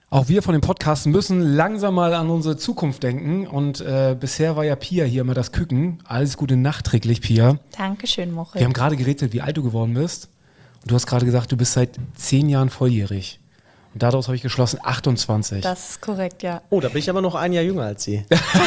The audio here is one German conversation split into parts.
Auch wir von dem Podcast müssen langsam mal an unsere Zukunft denken. Und bisher war ja Pia hier immer das Küken. Alles Gute nachträglich, Pia. Dankeschön, Moritz. Wir haben gerade gerätselt, wie alt du geworden bist. Und du hast gerade gesagt, du bist seit 10 Jahren volljährig. Und daraus habe ich geschlossen 28. Das ist korrekt, ja. Oh, da bin ich aber noch ein Jahr jünger als Sie.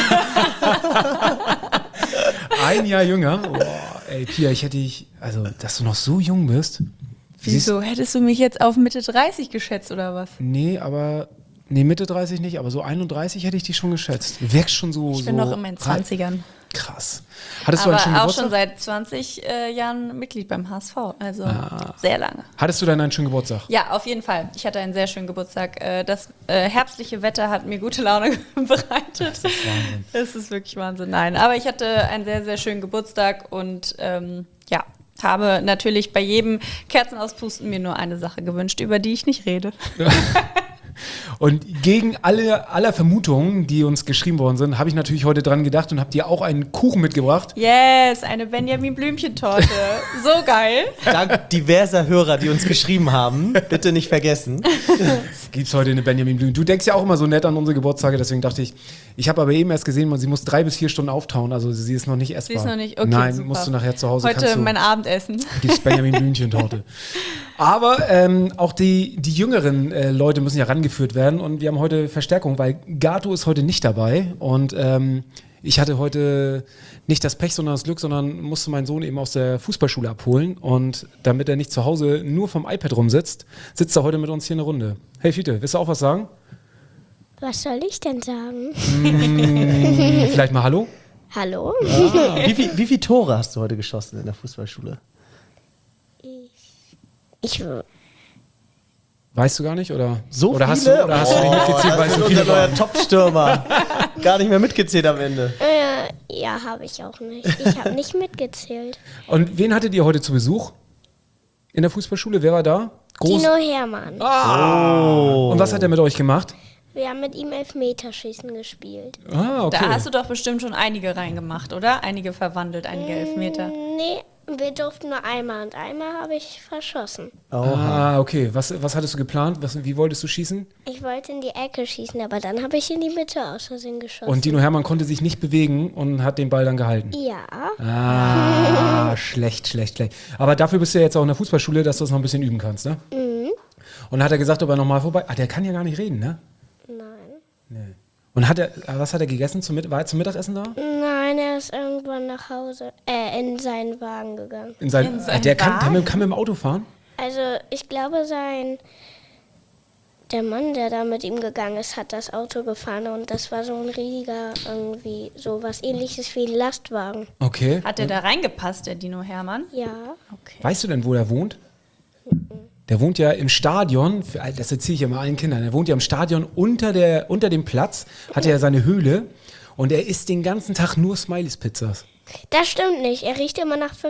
Ein Jahr jünger? Boah, ey, Pia, ich hätte dich, also, dass du noch so jung bist. Wieso? Hättest du mich jetzt auf Mitte 30 geschätzt oder was? Nee, Mitte 30 nicht, aber so 31 hätte ich dich schon geschätzt. Du wirkst schon so. Ich bin noch in meinen 20ern. Krass. Hattest du Aber einen schönen auch Geburtstag? schon seit 20 Jahren Mitglied beim HSV, also sehr lange. Hattest du dann einen schönen Geburtstag? Ja, auf jeden Fall. Ich hatte einen sehr schönen Geburtstag. Das herbstliche Wetter hat mir gute Laune bereitet. Das ist Wahnsinn. Es ist wirklich Wahnsinn. Nein, aber ich hatte einen sehr, sehr schönen Geburtstag und habe natürlich bei jedem Kerzenauspusten mir nur eine Sache gewünscht, über die ich nicht rede. Und gegen aller Vermutungen, die uns geschrieben worden sind, habe ich natürlich heute dran gedacht und habe dir auch einen Kuchen mitgebracht. Yes, eine Benjamin-Blümchen-Torte. So geil. Dank diverser Hörer, die uns geschrieben haben. Bitte nicht vergessen. Gibt's heute eine Benjamin Blümchen. Du denkst ja auch immer so nett an unsere Geburtstage, deswegen dachte ich habe aber eben erst gesehen, sie muss 3 bis 4 Stunden auftauen, also sie ist noch nicht essbar. Sie ist noch nicht, okay, Nein, super. musst du nachher zu Hause. Heute mein Abendessen. Gibt's Benjamin Blümchen-Torte. Aber auch die jüngeren Leute müssen ja rangeführt werden und wir haben heute Verstärkung, weil Gato ist heute nicht dabei und ich hatte heute nicht das Pech, sondern das Glück, sondern musste meinen Sohn eben aus der Fußballschule abholen und damit er nicht zu Hause nur vom iPad rumsitzt, sitzt er heute mit uns hier eine Runde. Hey Fiete, willst du auch was sagen? Was soll ich denn sagen? Vielleicht mal Hallo? Hallo? Wie viele Tore hast du heute geschossen in der Fußballschule? Ich Weißt du gar nicht? Oder So hast viele? du nicht mitgezählt, weil es so viele unser neuer waren? Top-Stürmer. Gar nicht mehr mitgezählt am Ende. ja, habe ich auch nicht. Ich habe nicht mitgezählt. Und wen hattet ihr heute zu Besuch? In der Fußballschule? Wer war da? Dino Hermann. Und was hat er mit euch gemacht? Wir haben mit ihm Elfmeterschießen gespielt. Ah, okay. Da hast du doch bestimmt schon einige reingemacht, oder? Einige verwandelt, einige Elfmeter. Nee, wir durften nur einmal und einmal habe ich verschossen. Ah, okay. Was hattest du geplant? Wie wolltest du schießen? Ich wollte in die Ecke schießen, aber dann habe ich in die Mitte aus Versehen geschossen. Und Dino Hermann konnte sich nicht bewegen und hat den Ball dann gehalten. Ja, Schlecht. Aber dafür bist du ja jetzt auch in der Fußballschule, dass du das noch ein bisschen üben kannst, ne? Mhm. Und dann hat er gesagt, ob er nochmal vorbei... der kann ja gar nicht reden, ne? nein. Nee. Und was hat er gegessen? War er zum Mittagessen da? Nein, er ist irgendwann nach Hause, in seinen Wagen gegangen. Der kann mit dem Auto fahren? Also ich glaube, der Mann, der da mit ihm gegangen ist, hat das Auto gefahren und das war so ein riesiger, irgendwie so was Ähnliches wie ein Lastwagen. Okay. Hat der da reingepasst, der Dino Hermann? Ja. Okay. Weißt du denn, wo er wohnt? Der wohnt ja im Stadion, das erzähle ich ja mal allen Kindern, er wohnt ja im Stadion unter dem Platz, hat er ja seine Höhle und er isst den ganzen Tag nur Smileys-Pizzas. Das stimmt nicht. Er riecht immer nach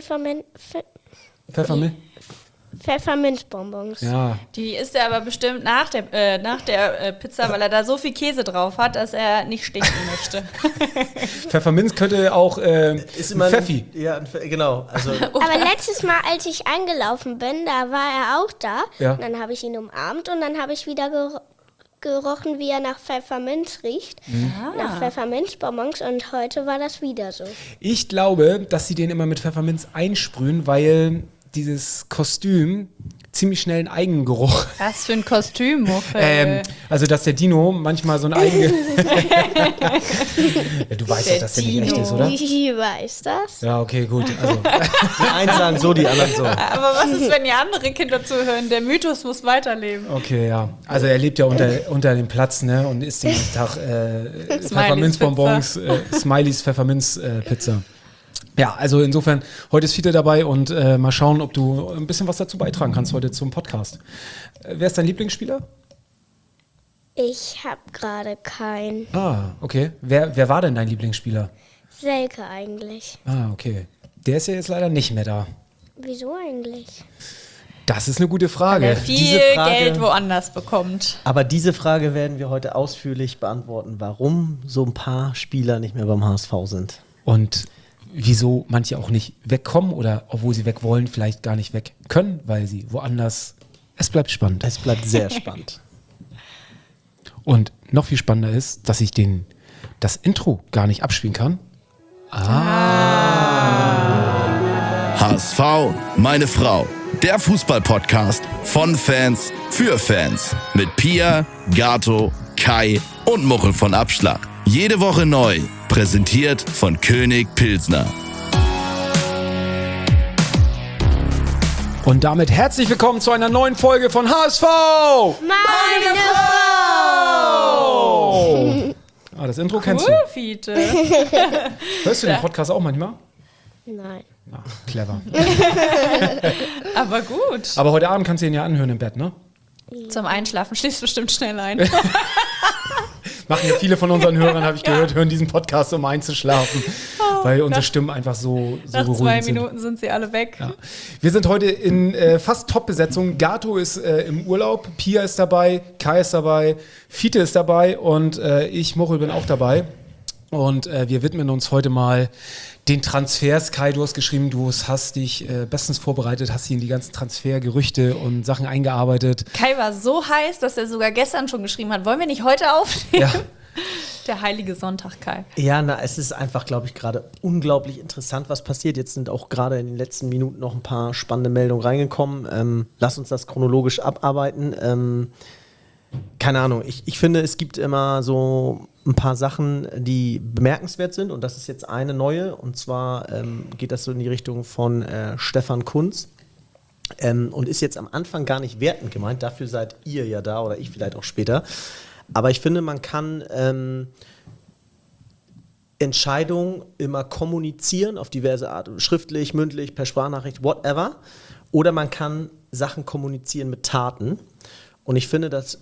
Pfefferminzbonbons. Ja. Die isst er aber bestimmt nach der Pizza, weil er da so viel Käse drauf hat, dass er nicht stinken möchte. Pfefferminz könnte auch Ist immer Pfeffi. Genau. Also, Aber letztes Mal, als ich eingelaufen bin, da war er auch da. Ja. Und dann habe ich ihn umarmt und dann habe ich wieder gerochen, wie er nach Pfefferminz riecht. Nach Pfefferminzbonbons und heute war das wieder so. Ich glaube, dass sie den immer mit Pfefferminz einsprühen, weil dieses Kostüm ziemlich schnell einen Eigengeruch. Was für ein Kostüm, Muffel. Also, dass der Dino manchmal so ein eigene... ja, du weißt doch, dass der nicht echt ist, oder? Ich weiß das. Ja, okay, gut. Also, die einen sagen so, die anderen so. Aber was ist, wenn die andere Kinder zuhören? Der Mythos muss weiterleben. okay, ja. Also er lebt ja unter dem Platz, ne? Und isst den ganzen Tag Pfefferminzbonbons, Smileys Pfefferminzpizza. Ja, also insofern, heute ist Fiete dabei und mal schauen, ob du ein bisschen was dazu beitragen kannst heute zum Podcast. Wer ist dein Lieblingsspieler? Ich habe gerade keinen. Ah, okay. Wer war denn dein Lieblingsspieler? Selke eigentlich. Ah, okay. Der ist ja jetzt leider nicht mehr da. Wieso eigentlich? Das ist eine gute Frage. Der viel Diese Frage- Geld woanders bekommt. Aber diese Frage werden wir heute ausführlich beantworten, warum so ein paar Spieler nicht mehr beim HSV sind. Und wieso manche auch nicht wegkommen oder obwohl sie weg wollen, vielleicht gar nicht weg können, weil sie woanders... Es bleibt spannend. Es bleibt sehr spannend. Und noch viel spannender ist, dass ich das Intro gar nicht abspielen kann. HSV, meine Frau. Der Fußball-Podcast von Fans für Fans. Mit Pia, Gato, Kai und Muchel von Abschlag. Jede Woche neu. Präsentiert von König Pilsner. Und damit herzlich willkommen zu einer neuen Folge von HSV! Meine Frau! Das Intro kennst du. Fiete. Hörst du den Podcast auch manchmal? Nein. Clever. Aber gut. Aber heute Abend kannst du ihn ja anhören im Bett, ne? Zum Einschlafen schließt bestimmt schnell ein. Machen ja viele von unseren Hörern, habe ich gehört, hören diesen Podcast, um einzuschlafen, weil unsere Stimmen einfach so Nach beruhigend 2 sind. Minuten sind sie alle weg. Ja. Wir sind heute in fast Top-Besetzung. Gato ist im Urlaub, Pia ist dabei, Kai ist dabei, Fiete ist dabei und ich, Muchel, bin auch dabei. Und wir widmen uns heute mal den Transfers. Kai, du hast geschrieben, du hast dich bestens vorbereitet, hast hier in die ganzen Transfergerüchte und Sachen eingearbeitet. Kai war so heiß, dass er sogar gestern schon geschrieben hat, wollen wir nicht heute aufnehmen? Ja. Der heilige Sonntag, Kai. Ja, es ist einfach, glaube ich, gerade unglaublich interessant, was passiert. Jetzt sind auch gerade in den letzten Minuten noch ein paar spannende Meldungen reingekommen. Lass uns das chronologisch abarbeiten. Keine Ahnung, ich finde, es gibt immer so ein paar Sachen, die bemerkenswert sind, und das ist jetzt eine neue, und zwar geht das so in die Richtung von Stefan Kuntz und ist jetzt am Anfang gar nicht wertend gemeint, dafür seid ihr ja da oder ich vielleicht auch später, aber ich finde, man kann Entscheidungen immer kommunizieren auf diverse Art, schriftlich, mündlich, per Sprachnachricht, whatever, oder man kann Sachen kommunizieren mit Taten. Und ich finde, dass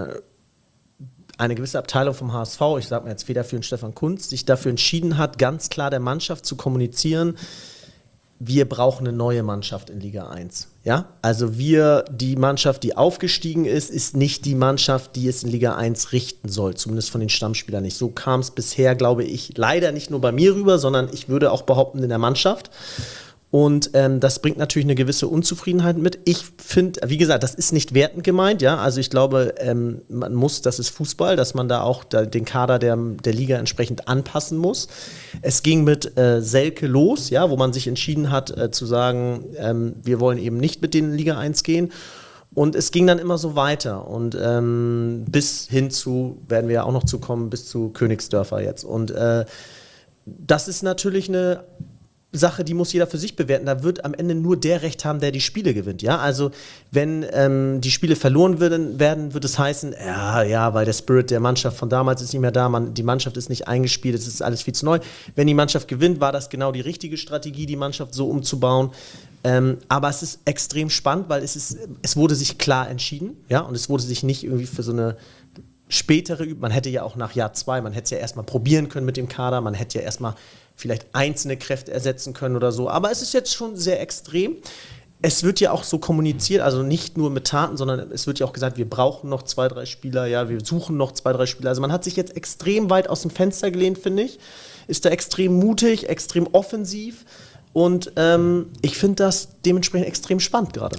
eine gewisse Abteilung vom HSV, ich sage mal jetzt federführend Stefan Kuntz, sich dafür entschieden hat, ganz klar der Mannschaft zu kommunizieren, wir brauchen eine neue Mannschaft in Liga 1. Ja? Also die Mannschaft, die aufgestiegen ist nicht die Mannschaft, die es in Liga 1 richten soll, zumindest von den Stammspielern nicht. So kam es bisher, glaube ich, leider nicht nur bei mir rüber, sondern ich würde auch behaupten in der Mannschaft. Und das bringt natürlich eine gewisse Unzufriedenheit mit. Ich finde, wie gesagt, das ist nicht wertend gemeint, ja. Also ich glaube, man muss, das ist Fußball, dass man da auch den Kader der Liga entsprechend anpassen muss. Es ging mit Selke los, ja, wo man sich entschieden hat zu sagen, wir wollen eben nicht mit denen in Liga 1 gehen. Und es ging dann immer so weiter. Und bis hin zu, werden wir ja auch noch zukommen, bis zu Königsdörfer jetzt. Und das ist natürlich eine Sache, die muss jeder für sich bewerten. Da wird am Ende nur der Recht haben, der die Spiele gewinnt. Ja? Also wenn die Spiele verloren werden, wird es heißen, ja, weil der Spirit der Mannschaft von damals ist nicht mehr da, die Mannschaft ist nicht eingespielt, es ist alles viel zu neu. Wenn die Mannschaft gewinnt, war das genau die richtige Strategie, die Mannschaft so umzubauen. Aber es ist extrem spannend, weil es wurde sich klar entschieden, ja, und es wurde sich nicht irgendwie für so eine spätere, man hätte ja auch nach Jahr 2, man hätte es ja erstmal probieren können mit dem Kader, man hätte ja erstmal vielleicht einzelne Kräfte ersetzen können oder so, aber es ist jetzt schon sehr extrem. Es wird ja auch so kommuniziert, also nicht nur mit Taten, sondern es wird ja auch gesagt, wir brauchen noch 2, 3 Spieler, ja, wir suchen noch 2, 3 Spieler. Also man hat sich jetzt extrem weit aus dem Fenster gelehnt, finde ich, ist da extrem mutig, extrem offensiv und ich finde das dementsprechend extrem spannend gerade.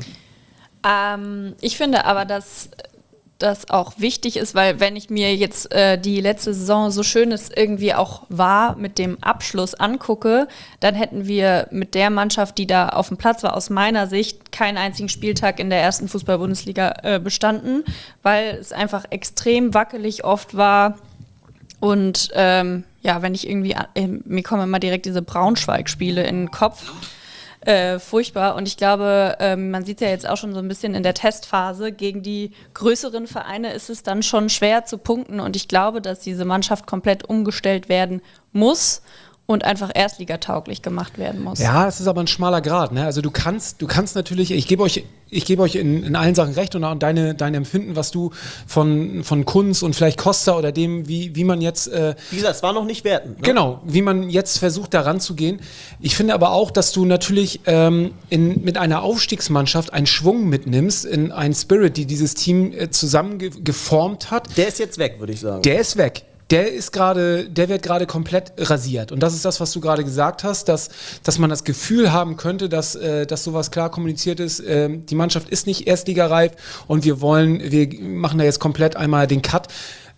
Ich finde aber, dass das auch wichtig ist, weil wenn ich mir jetzt die letzte Saison, so schön es irgendwie auch war, mit dem Abschluss angucke, dann hätten wir mit der Mannschaft, die da auf dem Platz war, aus meiner Sicht keinen einzigen Spieltag in der ersten Fußball-Bundesliga bestanden, weil es einfach extrem wackelig oft war und wenn ich irgendwie, mir kommen immer direkt diese Braunschweig-Spiele in den Kopf. Furchtbar. Und ich glaube, man sieht es ja jetzt auch schon so ein bisschen in der Testphase, gegen die größeren Vereine ist es dann schon schwer zu punkten. Und ich glaube, dass diese Mannschaft komplett umgestellt werden muss und einfach erstligatauglich gemacht werden muss. Ja, es ist aber ein schmaler Grat. Ne? Also du kannst natürlich, ich gebe euch in allen Sachen recht und auch deine Empfinden, was du von Kunz und vielleicht Costa oder dem, wie man jetzt... Wie gesagt, es war noch nicht wertend. Ne? Genau, wie man jetzt versucht, da ranzugehen. Ich finde aber auch, dass du natürlich mit einer Aufstiegsmannschaft einen Schwung mitnimmst, in einen Spirit, die dieses Team zusammen geformt hat. Der ist jetzt weg, würde ich sagen. Der ist weg. Der wird gerade komplett rasiert. Und das ist das, was du gerade gesagt hast, dass man das Gefühl haben könnte, dass sowas klar kommuniziert ist. Die Mannschaft ist nicht erstligareif und wir machen da jetzt komplett einmal den Cut.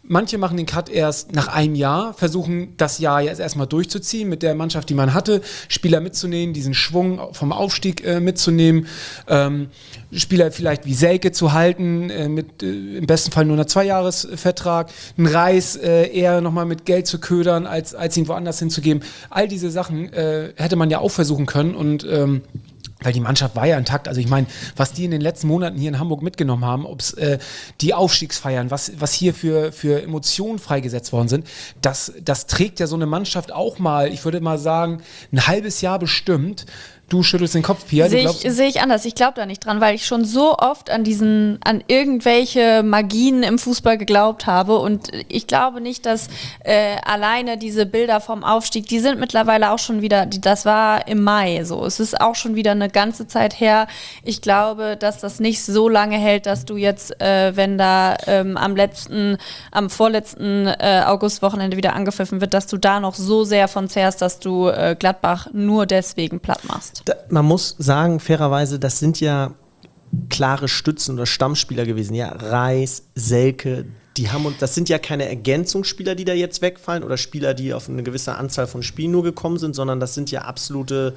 Manche machen den Cut erst nach einem Jahr, versuchen das Jahr jetzt erstmal durchzuziehen mit der Mannschaft, die man hatte, Spieler mitzunehmen, diesen Schwung vom Aufstieg mitzunehmen, Spieler vielleicht wie Selke zu halten, mit im besten Fall nur einer 2-Jahres-Vertrag, einen Reis eher nochmal mit Geld zu ködern, als ihn woanders hinzugeben. All diese Sachen hätte man ja auch versuchen können und weil die Mannschaft war ja intakt. Also ich meine, was die in den letzten Monaten hier in Hamburg mitgenommen haben, ob es die Aufstiegsfeiern, was hier für Emotionen freigesetzt worden sind, das trägt ja so eine Mannschaft auch mal, ich würde mal sagen, ein halbes Jahr bestimmt. Du schüttelst den Kopf, Pia. Sehe ich anders. Ich glaube da nicht dran, weil ich schon so oft an irgendwelche Magien im Fußball geglaubt habe. Und ich glaube nicht, dass alleine diese Bilder vom Aufstieg, die sind mittlerweile auch schon wieder, das war im Mai so. Es ist auch schon wieder eine ganze Zeit her. Ich glaube, dass das nicht so lange hält, dass du jetzt, wenn da am vorletzten Augustwochenende wieder angepfiffen wird, dass du da noch so sehr von zehrst, dass du Gladbach nur deswegen platt machst. Man muss sagen, fairerweise, das sind ja klare Stützen oder Stammspieler gewesen. Ja, Reis, Selke, das sind ja keine Ergänzungsspieler, die da jetzt wegfallen oder Spieler, die auf eine gewisse Anzahl von Spielen nur gekommen sind, sondern das sind ja absolute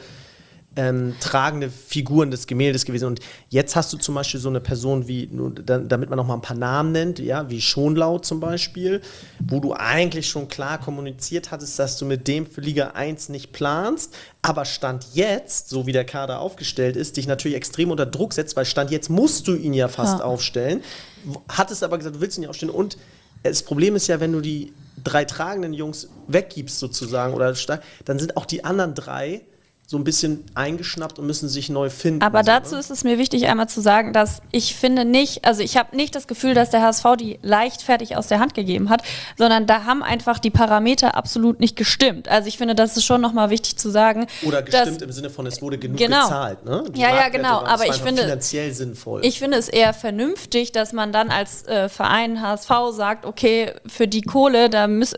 tragende Figuren des Gemäldes gewesen. Und jetzt hast du zum Beispiel so eine Person wie, damit man noch mal ein paar Namen nennt, ja, wie Schonlau zum Beispiel, wo du eigentlich schon klar kommuniziert hattest, dass du mit dem für Liga 1 nicht planst, aber Stand jetzt, so wie der Kader aufgestellt ist, dich natürlich extrem unter Druck setzt, weil Stand jetzt musst du ihn ja fast aufstellen. Hattest aber gesagt, du willst ihn ja aufstellen. Und das Problem ist ja, wenn du die 3 tragenden Jungs weggibst sozusagen, dann sind auch die anderen 3 so ein bisschen eingeschnappt und müssen sich neu finden. Aber dazu ist es mir wichtig, einmal zu sagen, dass ich finde nicht, also ich habe nicht das Gefühl, dass der HSV die leichtfertig aus der Hand gegeben hat, sondern da haben einfach die Parameter absolut nicht gestimmt. Also ich finde, das ist schon nochmal wichtig zu sagen. Oder gestimmt im Sinne von, es wurde genug gezahlt. Ne? Ja, genau. Aber ich finde, finanziell sinnvoll. Ich finde es eher vernünftig, dass man dann als Verein HSV sagt, okay, für die Kohle,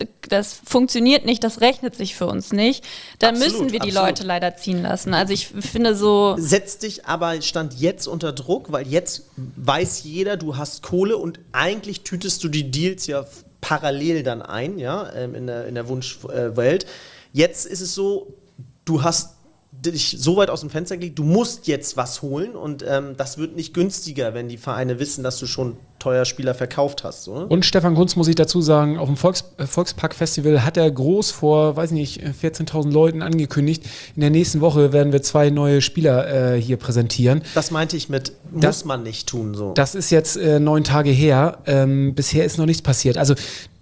das funktioniert nicht, das rechnet sich für uns nicht. Dann müssen wir die Leute leider ziehen lassen. Also ich finde so... Setzt dich aber Stand jetzt unter Druck, weil jetzt weiß jeder, du hast Kohle und eigentlich tütest du die Deals ja parallel dann ein, ja, in der Wunschwelt. Jetzt ist es so, du hast dich so weit aus dem Fenster gelegt, du musst jetzt was holen und das wird nicht günstiger, wenn die Vereine wissen, dass du schon teuer Spieler verkauft hast. So. Und Stefan Kunz, muss ich dazu sagen, auf dem Volkspark-Festival hat er groß vor, 14.000 Leuten angekündigt, in der nächsten Woche werden wir 2 neue Spieler hier präsentieren. Das meinte ich mit, muss man nicht tun. So. Das ist jetzt 9 Tage her, bisher ist noch nichts passiert. Also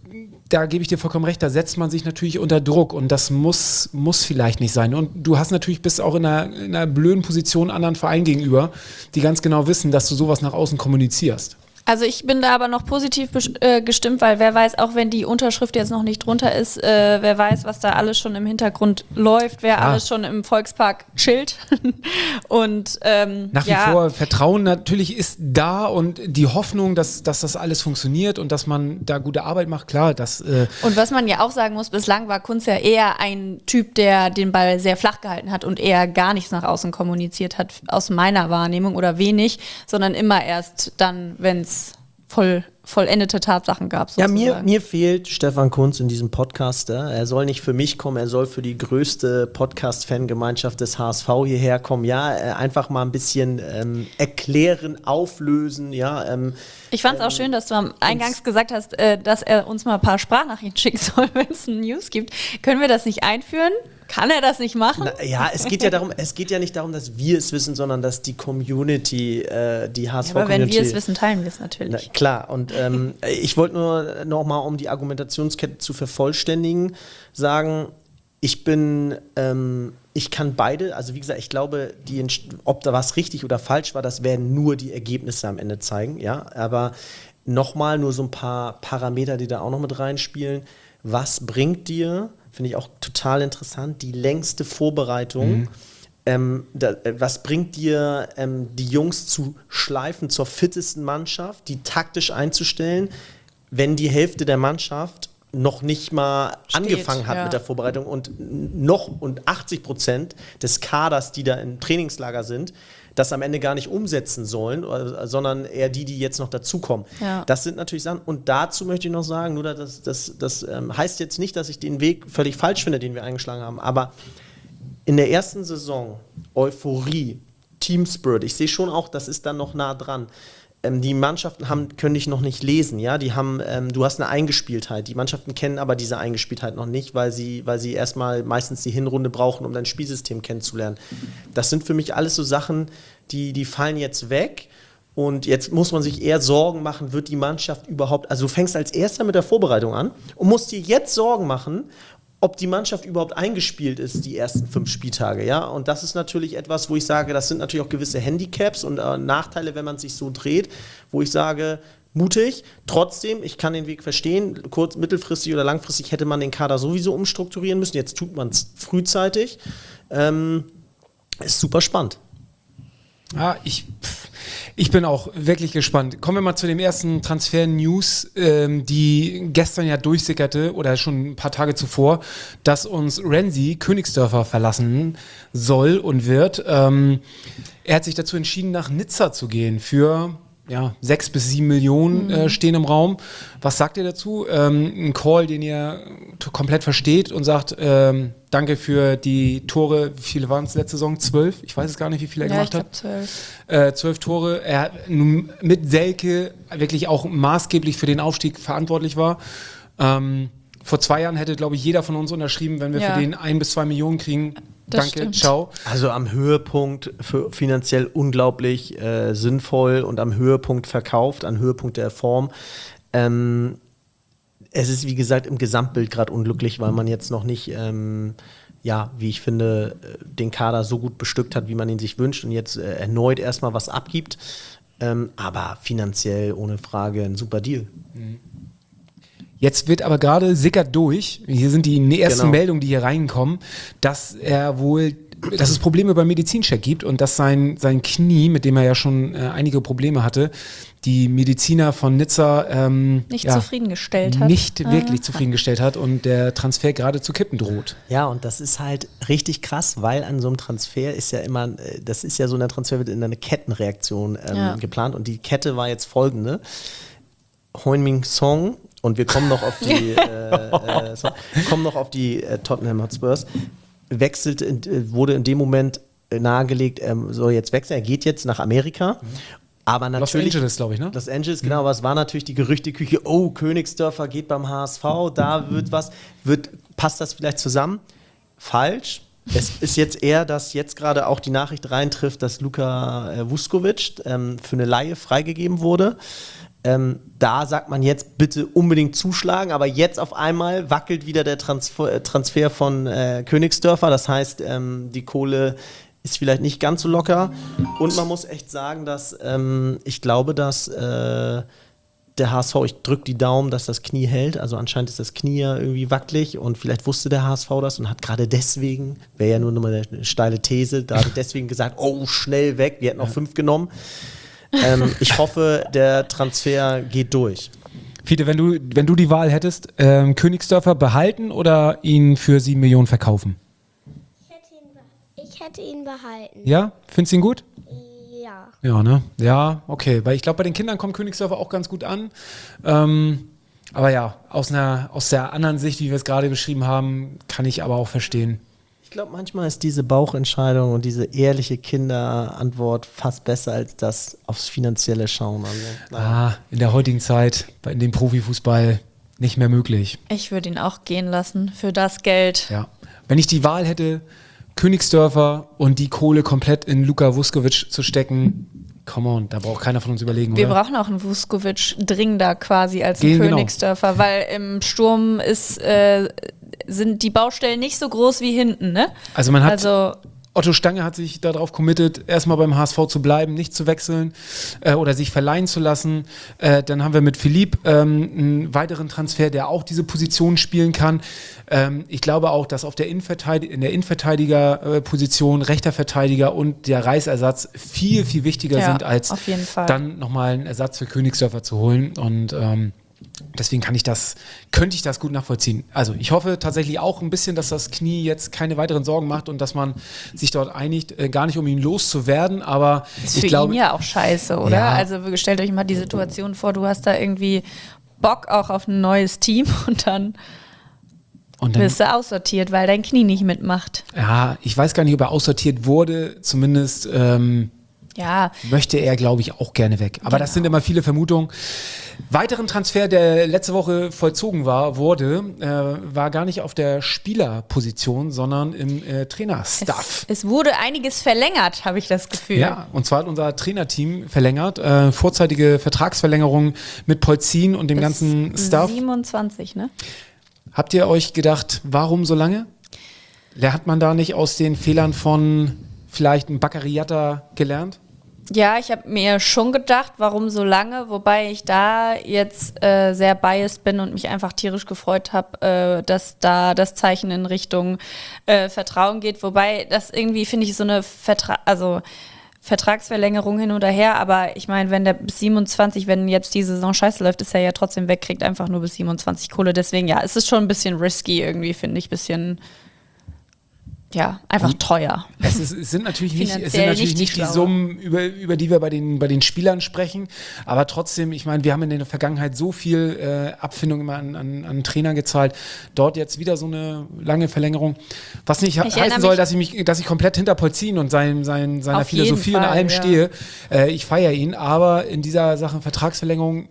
da gebe ich dir vollkommen recht, da setzt man sich natürlich unter Druck und das muss vielleicht nicht sein. Und du hast natürlich, bist auch in einer blöden Position anderen Vereinen gegenüber, die ganz genau wissen, dass du sowas nach außen kommunizierst. Also ich bin da aber noch positiv gestimmt, weil wer weiß, auch wenn die Unterschrift jetzt noch nicht drunter ist, wer weiß, was da alles schon im Hintergrund läuft, wer alles schon im Volkspark chillt. Und nach wie vor, Vertrauen natürlich ist da und die Hoffnung, dass das alles funktioniert und dass man da gute Arbeit macht, klar. Und was man ja auch sagen muss, bislang war Kunz ja eher ein Typ, der den Ball sehr flach gehalten hat und eher gar nichts nach außen kommuniziert hat, aus meiner Wahrnehmung oder wenig, sondern immer erst dann, wenn es vollendete Tatsachen gab. Sozusagen. Ja, mir fehlt Stefan Kunz in diesem Podcast. Er soll nicht für mich kommen, er soll für die größte Podcast-Fangemeinschaft des HSV hierher kommen. Ja, einfach mal ein bisschen erklären, auflösen. Ja, ich fand es auch schön, dass du eingangs gesagt hast, dass er uns mal ein paar Sprachnachrichten schicken soll, wenn es eine News gibt. Können wir das nicht einführen? Kann er das nicht machen? Es geht ja nicht darum, dass wir es wissen, sondern dass die Community, die HSV-Community... Aber wenn wir es wissen, teilen wir es natürlich. Klar, und ich wollte nur noch mal, um die Argumentationskette zu vervollständigen, sagen, ich kann beide, also wie gesagt, ich glaube, ob da was richtig oder falsch war, das werden nur die Ergebnisse am Ende zeigen, ja, aber nochmal nur so ein paar Parameter, die da auch noch mit reinspielen. Was bringt dir, finde ich auch total interessant, die längste Vorbereitung? Was bringt dir, die Jungs zu schleifen zur fittesten Mannschaft, die taktisch einzustellen, wenn die Hälfte der Mannschaft noch nicht mal angefangen hat mit der Vorbereitung und 80% des Kaders, die da im Trainingslager sind, das am Ende gar nicht umsetzen sollen, sondern eher die jetzt noch dazukommen. Ja. Das sind natürlich Sachen. Und dazu möchte ich noch sagen, nur das heißt jetzt nicht, dass ich den Weg völlig falsch finde, den wir eingeschlagen haben, aber in der ersten Saison Euphorie, Team Spirit, ich sehe schon auch, das ist dann noch nah dran. Die Mannschaften können dich noch nicht lesen, ja, du hast eine Eingespieltheit. Die Mannschaften kennen aber diese Eingespieltheit noch nicht, weil sie erstmal meistens die Hinrunde brauchen, um dein Spielsystem kennenzulernen. Das sind für mich alles so Sachen, die fallen jetzt weg. Und jetzt muss man sich eher Sorgen machen, wird die Mannschaft überhaupt, also du fängst als Erster mit der Vorbereitung an und musst dir jetzt Sorgen machen, ob die Mannschaft überhaupt eingespielt ist, die ersten 5 Spieltage, ja. Und das ist natürlich etwas, wo ich sage, das sind natürlich auch gewisse Handicaps und Nachteile, wenn man sich so dreht, wo ich sage, mutig. Trotzdem, ich kann den Weg verstehen, mittelfristig oder langfristig hätte man den Kader sowieso umstrukturieren müssen. Jetzt tut man es frühzeitig. Ist super spannend. Ja, ich bin auch wirklich gespannt. Kommen wir mal zu dem ersten Transfer-News, die gestern ja durchsickerte oder schon ein paar Tage zuvor, dass uns Renzi Königsdörfer verlassen soll und wird. Er hat sich dazu entschieden, nach Nizza zu gehen für 6 bis 7 Millionen stehen im Raum. Was sagt ihr dazu? Ein Call, den ihr komplett versteht und sagt, danke für die Tore. Wie viele waren es letzte Saison? 12? Ich weiß es gar nicht, wie viele er gemacht hat. 12 Tore. Er mit Selke wirklich auch maßgeblich für den Aufstieg verantwortlich war. Vor 2 Jahren hätte, glaube ich, jeder von uns unterschrieben, wenn wir für den 1 bis 2 Millionen kriegen. Das Danke, stimmt. ciao. Also am Höhepunkt für finanziell unglaublich sinnvoll und am Höhepunkt verkauft, am Höhepunkt der Form. Es ist, wie gesagt, im Gesamtbild gerade unglücklich, weil man jetzt noch nicht, wie ich finde, den Kader so gut bestückt hat, wie man ihn sich wünscht und jetzt erneut erstmal was abgibt. Aber finanziell ohne Frage ein super Deal. Jetzt wird aber gerade sickert durch, hier sind die ersten Meldungen, die hier reinkommen, dass es Probleme beim Medizincheck gibt und dass sein Knie, mit dem er ja schon einige Probleme hatte, die Mediziner von Nizza nicht zufriedengestellt hat. Nicht wirklich zufriedengestellt hat und der Transfer gerade zu kippen droht. Ja, und das ist halt richtig krass, weil an so einem Transfer ist ja immer, das ist ja so, ein Transfer wird in eine Kettenreaktion geplant und die Kette war jetzt folgende. Heung-min Son, und wir kommen noch auf die Tottenham Hotspurs, wurde in dem Moment nahegelegt, soll jetzt wechseln, er geht jetzt nach Amerika. Aber natürlich, Los Angeles, glaube ich, ne? Los Angeles, genau, aber es war natürlich die Gerüchteküche, Königsdörfer geht beim HSV, da wird was, passt das vielleicht zusammen? Falsch. Es ist jetzt eher, dass jetzt gerade auch die Nachricht reintrifft, dass Luka Vuskovic für eine Leihe freigegeben wurde. Da sagt man jetzt bitte unbedingt zuschlagen, aber jetzt auf einmal wackelt wieder der Transfer von Königsdörfer. Das heißt, die Kohle ist vielleicht nicht ganz so locker. Und man muss echt sagen, dass ich glaube, dass der HSV, ich drücke die Daumen, dass das Knie hält. Also anscheinend ist das Knie ja irgendwie wackelig und vielleicht wusste der HSV das und hat gerade deswegen, wäre ja nur noch mal eine steile These, da hat deswegen gesagt, oh, schnell weg, wir hätten noch 5 genommen. Ich hoffe, der Transfer geht durch. Fiete, wenn du die Wahl hättest, Königsdörfer behalten oder ihn für 7 Millionen verkaufen? Ich hätte ihn behalten. Ja? Findest du ihn gut? Ja. Ja, ne? Ja, okay. Weil ich glaube, bei den Kindern kommt Königsdörfer auch ganz gut an. Aber ja, aus der anderen Sicht, wie wir es gerade beschrieben haben, kann ich aber auch verstehen. Ich glaube, manchmal ist diese Bauchentscheidung und diese ehrliche Kinderantwort fast besser als das aufs Finanzielle schauen. Also, in der heutigen Zeit, in dem Profifußball, nicht mehr möglich. Ich würde ihn auch gehen lassen für das Geld. Ja. Wenn ich die Wahl hätte, Königsdörfer und die Kohle komplett in Luka Vuskovic zu stecken, come on, da braucht keiner von uns überlegen, Wir oder? brauchen auch einen Vuskovic dringender quasi als einen Königsdörfer, weil im Sturm sind die Baustellen nicht so groß wie hinten, ne? Also man hat, Otto Stange hat sich darauf committed, erstmal beim HSV zu bleiben, nicht zu wechseln oder sich verleihen zu lassen. Dann haben wir mit Philipp einen weiteren Transfer, der auch diese Position spielen kann. Ich glaube auch, dass in der Innenverteidigerposition rechter Verteidiger und der Reisersatz viel, viel wichtiger sind, als auf jeden Fall dann nochmal einen Ersatz für Königsdörfer zu holen. Und Deswegen könnte ich das gut nachvollziehen. Also ich hoffe tatsächlich auch ein bisschen, dass das Knie jetzt keine weiteren Sorgen macht und dass man sich dort einigt, gar nicht um ihn loszuwerden, aber ist für ihn ja auch scheiße, oder? Ja. Also stellt euch mal die Situation vor, du hast da irgendwie Bock auch auf ein neues Team und dann wirst du aussortiert, weil dein Knie nicht mitmacht. Ja, ich weiß gar nicht, ob er aussortiert wurde, zumindest möchte er, glaube ich, auch gerne weg. Aber das sind immer viele Vermutungen. Weiteren Transfer, der letzte Woche vollzogen wurde, war gar nicht auf der Spielerposition, sondern im Trainerstaff. Es wurde einiges verlängert, habe ich das Gefühl. Ja, und zwar hat unser Trainerteam verlängert, vorzeitige Vertragsverlängerung mit Polzin und dem ganzen Staff. 27, ne? Habt ihr euch gedacht, warum so lange? Hat man da nicht aus den Fehlern von vielleicht einem Baccariata gelernt? Ja, ich habe mir schon gedacht, warum so lange, wobei ich da jetzt sehr biased bin und mich einfach tierisch gefreut habe, dass da das Zeichen in Richtung Vertrauen geht. Wobei das irgendwie, finde ich, so eine Vertragsverlängerung hin oder her, aber ich meine, wenn der bis 27, wenn jetzt die Saison scheiße läuft, ist er ja trotzdem weg, kriegt einfach nur bis 27 Kohle. Deswegen, ja, es ist schon ein bisschen risky irgendwie, finde ich, einfach teuer. Es sind natürlich nicht die Summen, über die wir bei den Spielern sprechen, aber trotzdem, ich meine, wir haben in der Vergangenheit so viel Abfindung immer an Trainer gezahlt, dort jetzt wieder so eine lange Verlängerung, was nicht heißen soll, dass ich komplett hinter Polzin und seiner Philosophie und allem stehe. Ich feiere ihn, aber in dieser Sache Vertragsverlängerung.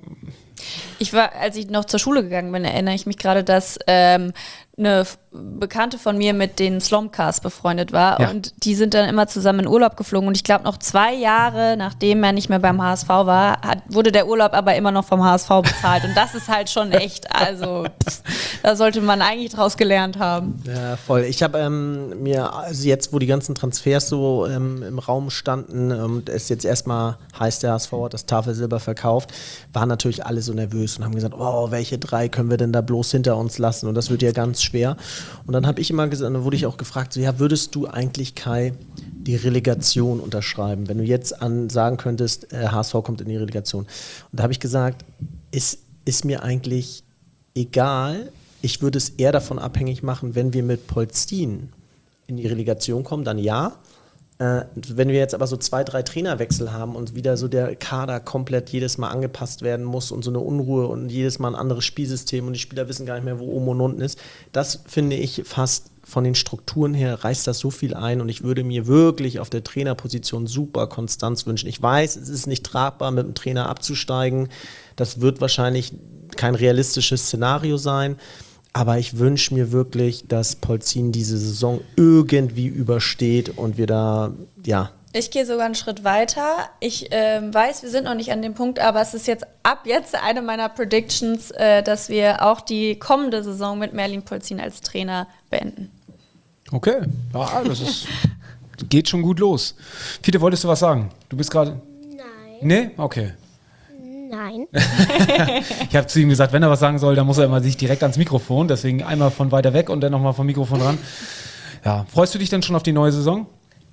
Als ich noch zur Schule gegangen bin, erinnere ich mich gerade, dass eine Bekannte von mir mit den Slomcast befreundet war und die sind dann immer zusammen in Urlaub geflogen und ich glaube noch 2 Jahre, nachdem er nicht mehr beim HSV war, wurde der Urlaub aber immer noch vom HSV bezahlt und das ist halt schon echt, also da sollte man eigentlich draus gelernt haben. Ja, voll. Ich habe also jetzt, wo die ganzen Transfers so im Raum standen und es jetzt erstmal heißt, der HSV hat das Tafelsilber verkauft, waren natürlich alle so nervös und haben gesagt, oh, welche 3 können wir denn da bloß hinter uns lassen und das wird ja ganz schwer. Und dann habe ich immer gesagt, dann wurde ich auch gefragt, so, ja, würdest du eigentlich, Kai, die Relegation unterschreiben, wenn du jetzt sagen könntest, HSV kommt in die Relegation. Und da habe ich gesagt, ist mir eigentlich egal, ich würde es eher davon abhängig machen, wenn wir mit Polzin in die Relegation kommen, dann ja. Wenn wir jetzt aber so 2, 3 Trainerwechsel haben und wieder so der Kader komplett jedes Mal angepasst werden muss und so eine Unruhe und jedes Mal ein anderes Spielsystem und die Spieler wissen gar nicht mehr, wo oben und unten ist, das finde ich fast von den Strukturen her reißt das so viel ein und ich würde mir wirklich auf der Trainerposition super Konstanz wünschen. Ich weiß, es ist nicht tragbar, mit dem Trainer abzusteigen. Das wird wahrscheinlich kein realistisches Szenario sein. Aber ich wünsche mir wirklich, dass Polzin diese Saison irgendwie übersteht und wir da, Ich gehe sogar einen Schritt weiter. Ich weiß, wir sind noch nicht an dem Punkt, aber es ist jetzt ab jetzt eine meiner Predictions, dass wir auch die kommende Saison mit Merlin Polzin als Trainer beenden. Okay, geht schon gut los. Fiete, wolltest du was sagen? Du bist gerade... Nein. Nee? Okay. Nein. Ich habe zu ihm gesagt, wenn er was sagen soll, dann muss er immer sich direkt ans Mikrofon. Deswegen einmal von weiter weg und dann nochmal vom Mikrofon ran. Ja, freust du dich denn schon auf die neue Saison?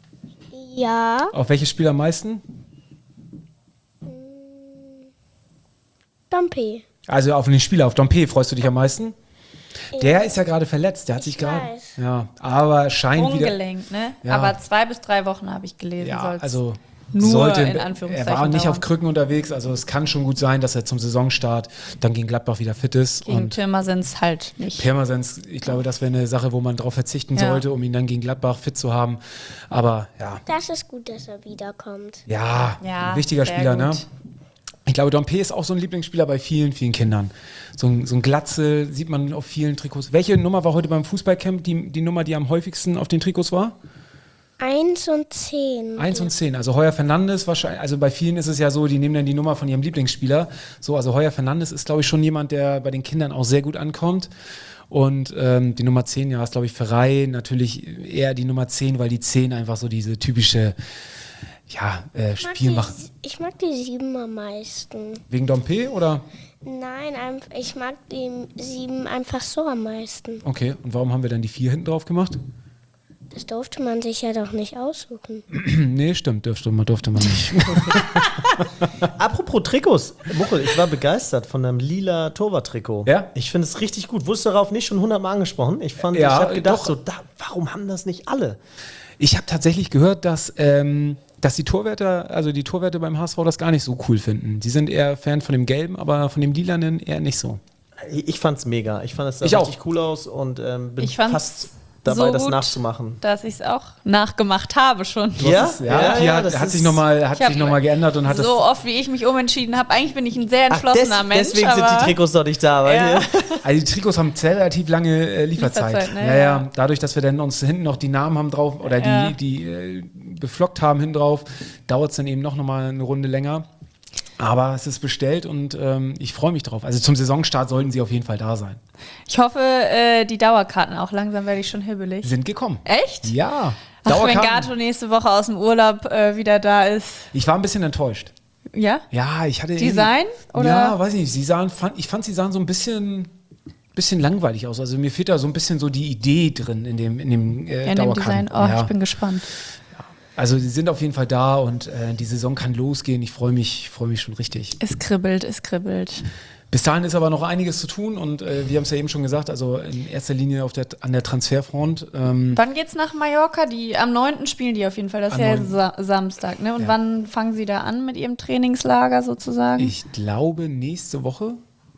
Ja. Auf welches Spiel am meisten? Dompe. Also auf den Spieler, auf Dompe freust du dich am meisten? Der ist ja gerade verletzt, der hat sich gerade... weiß. Ja, aber scheint wieder... Umgelenkt, ne? Ja. Aber 2 bis 3 Wochen habe ich gelesen. Ja, soll's also... nur in Anführungszeichen er war nicht dauern. auf Krücken unterwegs, also es kann schon gut sein, dass er zum Saisonstart dann gegen Gladbach wieder fit ist. Gegen und Pirmasens halt nicht. Pirmasens, ich glaube, das wäre eine Sache, wo man darauf verzichten sollte, um ihn dann gegen Gladbach fit zu haben. Aber ja. Das ist gut, dass er wiederkommt. Ja, Ja, wichtiger sehr Spieler, gut. ne? Ich glaube, Dompe ist auch so ein Lieblingsspieler bei vielen, vielen Kindern. So ein Glatze sieht man auf vielen Trikots. Welche Nummer war heute beim Fußballcamp die Nummer, die am häufigsten auf den Trikots war? 1 und 10. 1 und 10. Also Heuer Fernandes wahrscheinlich, also bei vielen ist es ja so, die nehmen dann die Nummer von ihrem Lieblingsspieler. So, also Heuer Fernandes ist, glaube ich, schon jemand, der bei den Kindern auch sehr gut ankommt. Und die Nummer 10, ja, ist, glaube ich, Ferrei natürlich eher die Nummer 10, weil die 10 einfach so diese typische Spiel macht. Ich mag die 7 am meisten. Wegen Dompe oder? Nein, ich mag die 7 einfach so am meisten. Okay, und warum haben wir dann die 4 hinten drauf gemacht? Das durfte man sich ja doch nicht aussuchen. Nee, stimmt, durfte man nicht. Apropos Trikots, Muchel, ich war begeistert von einem lila Torwart-Trikot. Ja? Ich finde es richtig gut. Wusste darauf nicht schon 100-mal angesprochen. Ich Ja, habe gedacht, doch. so, warum haben das nicht alle? Ich habe tatsächlich gehört, dass die Torwärter beim HSV das gar nicht so cool finden. Die sind eher Fan von dem Gelben, aber von dem Lilanen eher nicht so. Ich fand's mega. Ich fand es Ich auch. richtig cool aus und bin Ich fand's fast dabei, so das gut, nachzumachen. dass ich es auch nachgemacht habe schon. Ja? Pia das hat ist- sich nochmal Ich hab geändert und hat so oft, wie ich mich umentschieden habe. Eigentlich bin ich ein sehr entschlossener Mensch. Deswegen sind die aber Trikots doch nicht da. Weil Ja. Also die Trikots haben relativ lange Lieferzeit. Lieferzeit, ne? Ja. Dadurch, dass wir dann uns hinten noch die Namen haben drauf oder Ja. die beflockt haben hinten drauf, dauert es dann eben noch mal eine Runde länger. Aber es ist bestellt und ich freue mich drauf. Also zum Saisonstart sollten sie auf jeden Fall da sein. Ich hoffe, die Dauerkarten auch. Langsam werde ich schon hibbelig. Sind gekommen. Echt? Ja. Ach, wenn Dauerkarten. Gato nächste Woche aus dem Urlaub wieder da ist. Ich war ein bisschen enttäuscht. Ja? Ja, ich hatte Design? Oder? Ja, weiß nicht. Ich fand, sie sahen so ein bisschen langweilig aus. Also mir fehlt da so ein bisschen so die Idee drin in dem In dem Design. Dauerkarten. Oh, Ja. ich bin gespannt. Also sie sind auf jeden Fall da und die Saison kann losgehen. Ich freue mich schon richtig. Es kribbelt, es kribbelt. Bis dahin ist aber noch einiges zu tun und wir haben es ja eben schon gesagt, also in erster Linie an der Transferfront. Wann geht's nach Mallorca? Am 9. spielen die auf jeden Fall. Das ist ja Am 9.. Samstag. Ne? Und Ja. wann fangen sie da an mit ihrem Trainingslager sozusagen? Ich glaube nächste Woche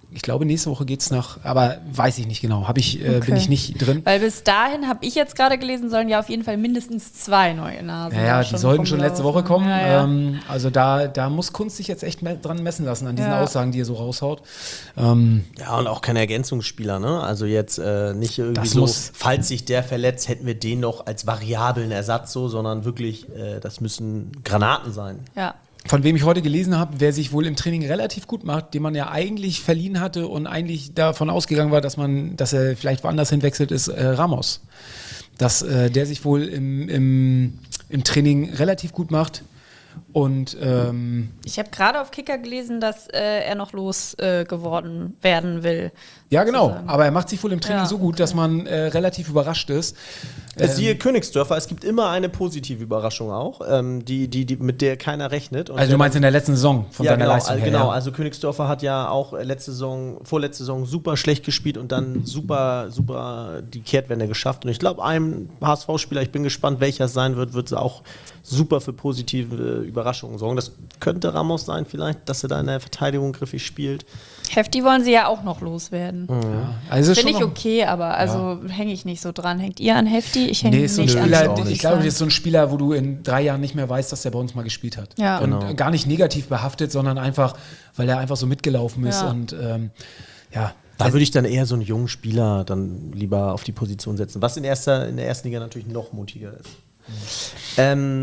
geht's nach, aber weiß ich nicht genau, bin ich nicht drin. Weil bis dahin, habe ich jetzt gerade gelesen, sollen ja auf jeden Fall mindestens 2 neue Nasen. Ja, da die sollten schon letzte Woche kommen. Ja. Also da muss Kunst sich jetzt echt dran messen lassen, an diesen Ja. Aussagen, die er so raushaut. Ja, und auch kein Ergänzungsspieler, ne? Also jetzt nicht irgendwie Das so, muss- falls sich der verletzt, hätten wir den noch als variablen Ersatz so, sondern wirklich, das müssen Granaten sein. Ja. Von wem ich heute gelesen habe, wer sich wohl im Training relativ gut macht, den man ja eigentlich verliehen hatte und eigentlich davon ausgegangen war, dass er vielleicht woanders hinwechselt, ist Ramos. Dass der sich wohl im Training relativ gut macht. Und Ich habe gerade auf Kicker gelesen, dass er noch geworden werden will. ja, genau. sozusagen. Aber er macht sich wohl im Training Ja, so gut, dass man relativ überrascht ist. Siehe Königsdörfer, es gibt immer eine positive Überraschung auch, mit der keiner rechnet. Und Also du meinst in der letzten Saison von seiner genau, Leistung her. genau. Ja. Also Königsdörfer hat ja auch vorletzte Saison super schlecht gespielt und dann super die Kehrtwende geschafft. Und ich glaube, einem HSV-Spieler, ich bin gespannt, welcher es sein wird auch super für positive Überraschungen sorgen. Das könnte Ramos sein vielleicht, dass er da in der Verteidigung griffig spielt. Hefti wollen sie ja auch noch loswerden. Also ist Finde ich schon okay, aber also hänge ich nicht so dran. Hängt ihr an Hefti? Ich hänge Nee, ist so ein nicht an Spieler, auch Hefti. ich glaube, das ist so ein Spieler, wo du in 3 Jahren nicht mehr weißt, dass der bei uns mal gespielt hat. Ja. Und Genau. gar nicht negativ behaftet, sondern einfach, weil er einfach so mitgelaufen ist. Ja. Und ja. Da würde ich dann eher so einen jungen Spieler dann lieber auf die Position setzen, was in der ersten Liga natürlich noch mutiger ist.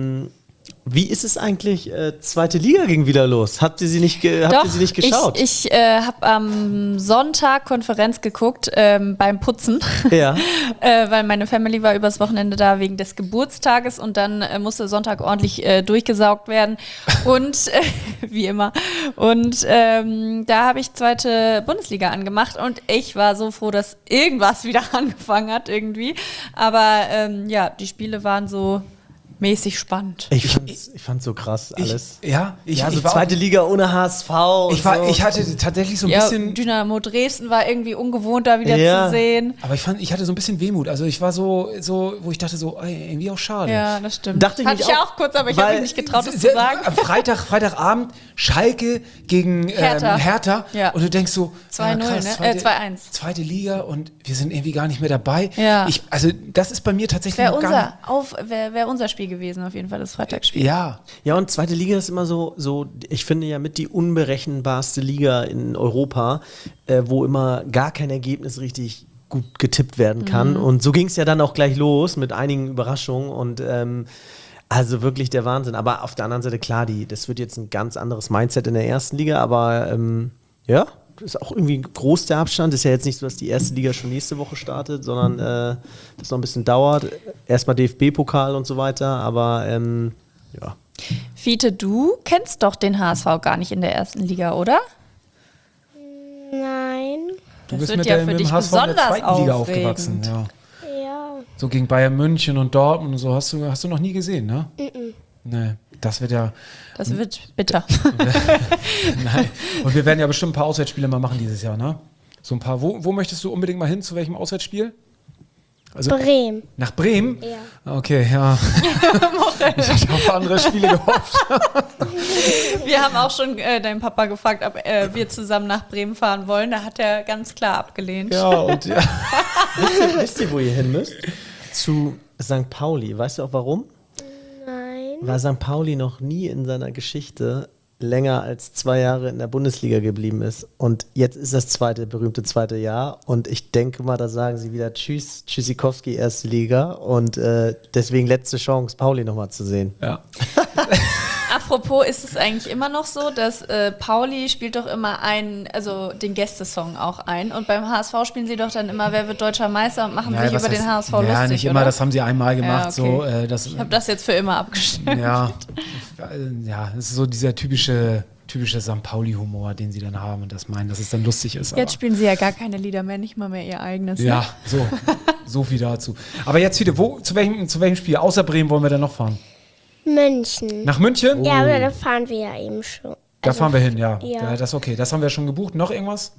Wie ist es eigentlich? Zweite Liga ging wieder los. Habt ihr sie nicht geschaut? Ich habe am Sonntag Konferenz geguckt beim Putzen, Ja. weil meine Family war übers Wochenende da wegen des Geburtstages und dann musste Sonntag ordentlich durchgesaugt werden und wie immer. Und da habe ich zweite Bundesliga angemacht und ich war so froh, dass irgendwas wieder angefangen hat irgendwie. Aber ja, die Spiele waren so mäßig spannend. Ich fand's so krass alles. Ich so war zweite Liga ohne HSV. und so. ich hatte tatsächlich so ein Ja, bisschen. Dynamo Dresden war irgendwie ungewohnt, da wieder Ja. zu sehen. Aber ich hatte so ein bisschen Wehmut. Also ich war so, wo ich dachte so, ey, irgendwie auch schade. Ja, das stimmt. Dachte ich Hatte mich ich auch, auch kurz, aber ich habe weil- mich nicht getraut, das zu Sehr- sagen. Am Freitagabend Schalke gegen Hertha. Ja. Und du denkst so, 2-0, krass, ne? 2-1. Zweite Liga und wir sind irgendwie gar nicht mehr dabei. Ja. Also das ist bei mir tatsächlich Wäre noch gar wär unser Spiel gewesen, auf jeden Fall, das Freitagsspiel. Ja, Ja, und zweite Liga ist immer so, ich finde ja mit die unberechenbarste Liga in Europa, wo immer gar kein Ergebnis richtig gut getippt werden kann. Und so ging es ja dann auch gleich los mit einigen Überraschungen und also wirklich der Wahnsinn. Aber auf der anderen Seite, klar, das wird jetzt ein ganz anderes Mindset in der ersten Liga, aber ja, ist auch irgendwie groß der Abstand. Ist ja jetzt nicht so, dass die erste Liga schon nächste Woche startet, sondern das noch ein bisschen dauert. Erstmal DFB-Pokal und so weiter, aber ja. Fiete, du kennst doch den HSV gar nicht in der ersten Liga, oder? Nein. du Das bist wird mit ja dem für dich HSV in der besonders zweiten Liga aufregend. aufgewachsen. Ja. Ja. schauen. So gegen Bayern München und Dortmund und so hast du noch nie gesehen, ne? Nee, das wird ja... Das wird bitter. Nein. Und wir werden ja bestimmt ein paar Auswärtsspiele mal machen dieses Jahr, ne? So ein paar. Wo möchtest du unbedingt mal hin? Zu welchem Auswärtsspiel? Also Bremen. nach Bremen? Ja. Okay, ja. Ich habe auf andere Spiele gehofft. Wir haben auch schon deinen Papa gefragt, ob wir zusammen nach Bremen fahren wollen. Da hat er ganz klar abgelehnt. Ja, und ja. Wisst ihr, wo ihr hin müsst? Zu St. Pauli. Weißt du auch warum? Nein. Weil St. Pauli noch nie in seiner Geschichte länger als 2 Jahre in der Bundesliga geblieben ist. Und jetzt ist das berühmte zweite Jahr. Und ich denke mal, da sagen sie wieder Tschüss, Tschüssikowski, erste Liga. Und deswegen letzte Chance, Pauli nochmal zu sehen. Ja. Apropos, ist es eigentlich immer noch so, dass Pauli spielt doch immer den Gästesong auch ein. Und beim HSV spielen sie doch dann immer, wer wird deutscher Meister und machen sich über den HSV lustig, ja, nicht immer, oder? das haben sie einmal gemacht. Ja, okay. Ich habe das jetzt für immer abgestellt. Ja, das ist so dieser typische St. Pauli-Humor, den sie dann haben und das meinen, dass es dann lustig ist. Jetzt spielen sie ja gar keine Lieder mehr, nicht mal mehr ihr eigenes. Ja, so viel dazu. Aber jetzt wieder, zu welchem Spiel? Außer Bremen wollen wir dann noch fahren? München. Nach München? Ja, aber da fahren wir ja eben schon. Da fahren wir hin, ja. Ja. Das ist okay. Das haben wir schon gebucht. Noch irgendwas?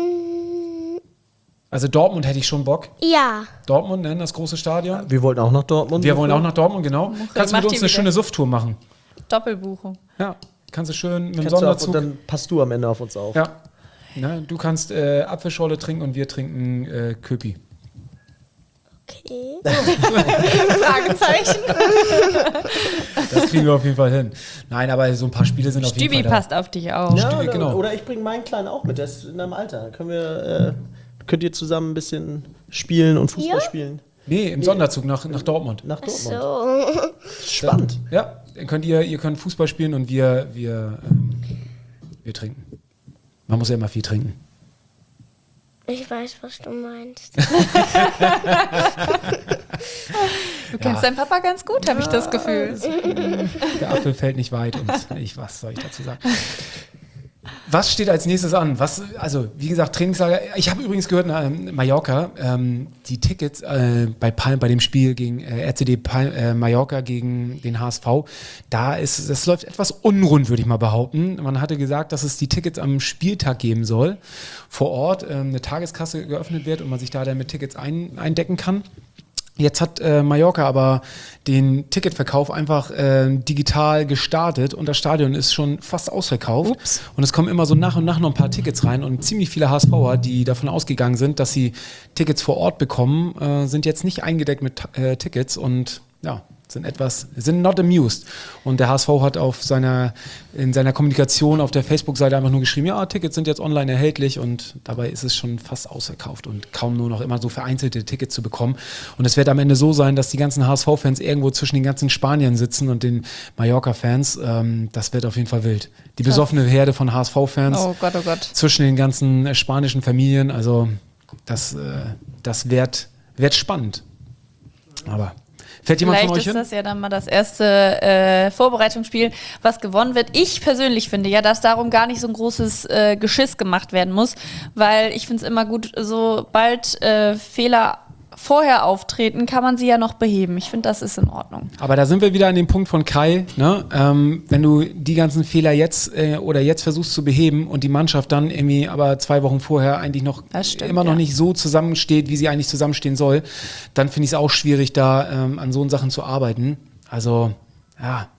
Also Dortmund hätte ich schon Bock. Ja. Dortmund, ne, das große Stadion. Wir wollten auch nach Dortmund. Wir wollen auch nach Dortmund, genau. Kannst du mit macht uns die eine wieder. schöne Sufttour machen? Doppelbuchung. Ja, kannst du schön mit dem Kannst du Sonderzug. und dann passt du am Ende auf uns auf. Ja. Ne, du kannst Apfelschorle trinken und wir trinken Köpi. Okay. Fragezeichen. Das kriegen wir auf jeden Fall hin. Nein, aber so ein paar Spiele sind auf jeden Stübi Fall da. passt auf dich auf. Ja, Stübi, genau. Oder ich bringe meinen Kleinen auch mit, der ist in deinem Alter. Könnt ihr zusammen ein bisschen spielen und Fußball Ja? spielen? Nee, im Sonderzug nach Dortmund. Nach Dortmund. So. Spannend. Ja, dann ihr könnt Fußball spielen und wir trinken. Man muss ja immer viel trinken. Ich weiß, was du meinst. Du kennst deinen Papa ganz gut, habe ich das Gefühl. Der Apfel fällt nicht weit und was soll ich dazu sagen? Was steht als nächstes an? Also, wie gesagt, Trainingslager. Ich habe übrigens gehört, Mallorca, die Tickets bei dem Spiel gegen RCD Mallorca gegen den HSV, das läuft etwas unrund, würde ich mal behaupten. Man hatte gesagt, dass es die Tickets am Spieltag geben soll, vor Ort eine Tageskasse geöffnet wird und man sich da dann mit Tickets eindecken kann. Jetzt hat Mallorca aber den Ticketverkauf einfach digital gestartet und das Stadion ist schon fast ausverkauft. Ups. Und es kommen immer so nach und nach noch ein paar Tickets rein und ziemlich viele HSVer, die davon ausgegangen sind, dass sie Tickets vor Ort bekommen, sind jetzt nicht eingedeckt mit Tickets und ja, sind not amused. Und der HSV hat in seiner Kommunikation auf der Facebook-Seite einfach nur geschrieben, ja, Tickets sind jetzt online erhältlich und dabei ist es schon fast ausverkauft und kaum nur noch immer so vereinzelte Tickets zu bekommen. Und es wird am Ende so sein, dass die ganzen HSV-Fans irgendwo zwischen den ganzen Spaniern sitzen und den Mallorca-Fans. Das wird auf jeden Fall wild. Die besoffene Herde von HSV-Fans Oh Gott, oh Gott. zwischen den ganzen spanischen Familien. Also das wird spannend. Aber fährt jemand Vielleicht von euch ist hin? das ja dann mal das erste Vorbereitungsspiel, was gewonnen wird. Ich persönlich finde ja, dass darum gar nicht so ein großes Geschiss gemacht werden muss, weil ich finde es immer gut, sobald Fehler vorher auftreten, kann man sie ja noch beheben. Ich finde, das ist in Ordnung. Aber da sind wir wieder an dem Punkt von Kai, ne? Wenn du die ganzen Fehler jetzt versuchst zu beheben und die Mannschaft dann irgendwie aber 2 Wochen vorher eigentlich noch Das stimmt, immer noch ja. nicht so zusammensteht, wie sie eigentlich zusammenstehen soll, dann finde ich es auch schwierig, da an so Sachen zu arbeiten. Also, ja,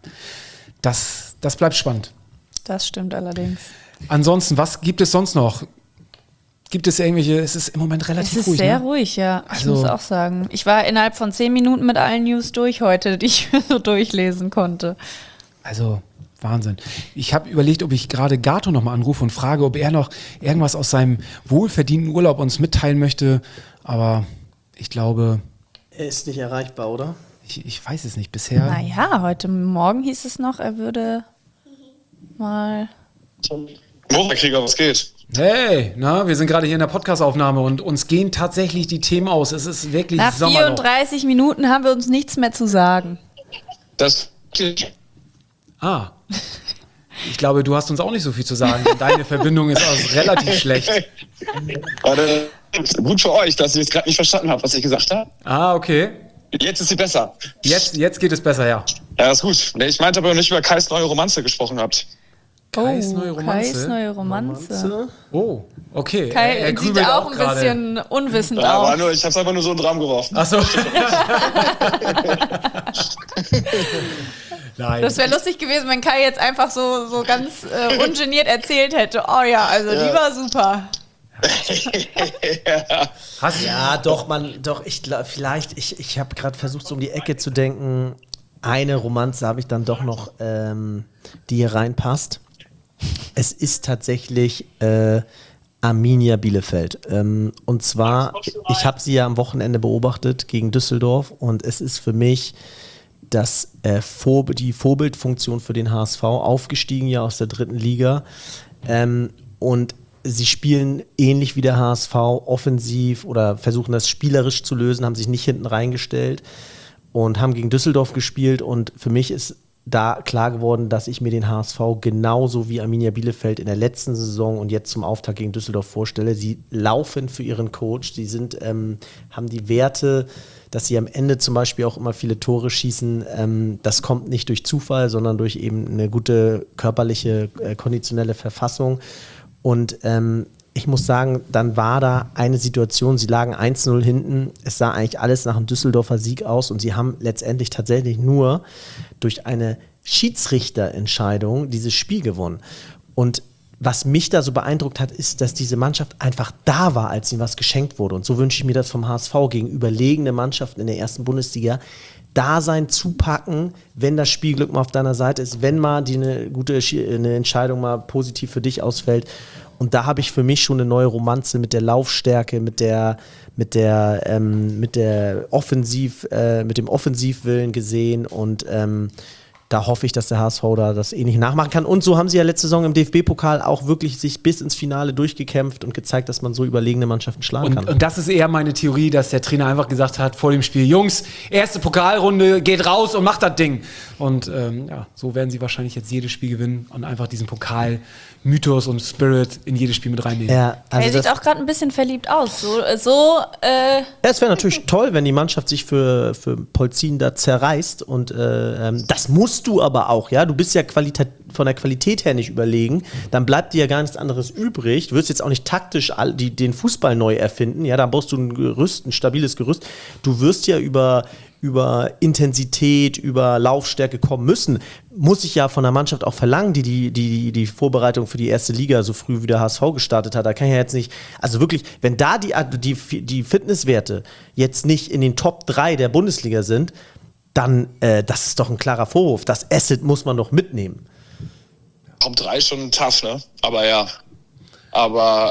das bleibt spannend. Das stimmt allerdings. Ansonsten, was gibt es sonst noch? Gibt es irgendwelche, es ist im Moment relativ Es ist ruhig, sehr ne? ruhig, ja. Ich Also- muss auch sagen. Ich war innerhalb von 10 Minuten mit allen News durch heute, die ich so durchlesen konnte. Also Wahnsinn. Ich habe überlegt, ob ich gerade Gato nochmal anrufe und frage, ob er noch irgendwas aus seinem wohlverdienten Urlaub uns mitteilen möchte. Aber ich glaube, Er ist nicht erreichbar, oder? ich weiß es nicht bisher. Naja, heute Morgen hieß es noch, er würde mal... Krieger, was geht? Hey, wir sind gerade hier in der Podcast-Aufnahme und uns gehen tatsächlich die Themen aus. Es ist wirklich Nach Sommer. 34 Minuten haben wir uns nichts mehr zu sagen. Das. Ich glaube, du hast uns auch nicht so viel zu sagen. Denn deine Verbindung ist auch relativ schlecht. Warte. Gut für euch, dass ich es gerade nicht verstanden habe, was ich gesagt habe. Ah, okay. Jetzt ist sie besser. Jetzt geht es besser, ja. Ja, ist gut. Nee, ich meinte aber nicht über Kais neue Romanze gesprochen habt. Kais neue Romanze? Kais neue Romanze. Oh, okay. Kai er sieht grübelt auch ein gerade. bisschen unwissend Ja, aus. ich hab's einfach nur so in den Raum geworfen. Ach so. Nein. Das wäre lustig gewesen, wenn Kai jetzt einfach so ganz ungeniert erzählt hätte. Oh ja, also die war super. Ja, ich habe gerade versucht, so um die Ecke zu denken. Eine Romanze habe ich dann doch noch, die hier reinpasst. Es ist tatsächlich Arminia Bielefeld. Und zwar, ich habe sie ja am Wochenende beobachtet gegen Düsseldorf und es ist für mich die Vorbildfunktion für den HSV, aufgestiegen ja aus der 3. Liga. Und sie spielen ähnlich wie der HSV offensiv oder versuchen das spielerisch zu lösen, haben sich nicht hinten reingestellt und haben gegen Düsseldorf gespielt. Und für mich ist da klar geworden, dass ich mir den HSV genauso wie Arminia Bielefeld in der letzten Saison und jetzt zum Auftakt gegen Düsseldorf vorstelle. Sie laufen für ihren Coach, sie haben die Werte, dass sie am Ende zum Beispiel auch immer viele Tore schießen. Das kommt nicht durch Zufall, sondern durch eben eine gute körperliche, konditionelle Verfassung. Und ich muss sagen, dann war da eine Situation, sie lagen 1-0 hinten, es sah eigentlich alles nach einem Düsseldorfer Sieg aus und sie haben letztendlich tatsächlich nur durch eine Schiedsrichterentscheidung dieses Spiel gewonnen. Und was mich da so beeindruckt hat, ist, dass diese Mannschaft einfach da war, als ihnen was geschenkt wurde. Und so wünsche ich mir das vom HSV gegen überlegene Mannschaften in der 1. Bundesliga. Da sein, zupacken, wenn das Spielglück mal auf deiner Seite ist, wenn mal eine Entscheidung mal positiv für dich ausfällt. Und da habe ich für mich schon eine neue Romanze mit der Laufstärke, mit dem Offensivwillen gesehen und da hoffe ich, dass der HSV da das ähnlich nachmachen kann. Und so haben sie ja letzte Saison im DFB-Pokal auch wirklich sich bis ins Finale durchgekämpft und gezeigt, dass man so überlegene Mannschaften schlagen kann. Und das ist eher meine Theorie, dass der Trainer einfach gesagt hat vor dem Spiel, Jungs, erste Pokalrunde, geht raus und macht das Ding. Und so werden sie wahrscheinlich jetzt jedes Spiel gewinnen und einfach diesen Pokal-Mythos und Spirit in jedes Spiel mit reinnehmen. Ja, also Er sieht auch gerade ein bisschen verliebt aus. Es wäre natürlich toll, wenn die Mannschaft sich für Polzin da zerreißt und das musst du aber auch, ja. Du bist ja von der Qualität her nicht überlegen, dann bleibt dir ja gar nichts anderes übrig. Du wirst jetzt auch nicht taktisch den Fußball neu erfinden, ja, da brauchst du ein stabiles Gerüst. Du wirst ja über Intensität, über Laufstärke kommen müssen. Muss ich ja von der Mannschaft auch verlangen, die Vorbereitung für die 1. Liga so früh wie der HSV gestartet hat. Da kann ich ja jetzt nicht, also wirklich, wenn da die Fitnesswerte jetzt nicht in den Top 3 der Bundesliga sind, dann, das ist doch ein klarer Vorwurf. Das Asset muss man doch mitnehmen. Top 3 schon tough, ne? Aber ja. Aber